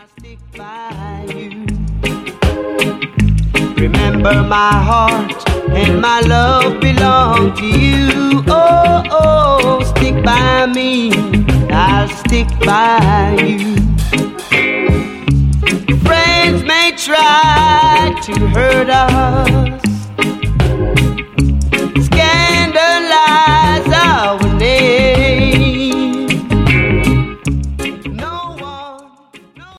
stick by you. Remember my heart and my love belong to you. Oh, oh, stick by me, I'll stick by you. Friends may try to hurt us,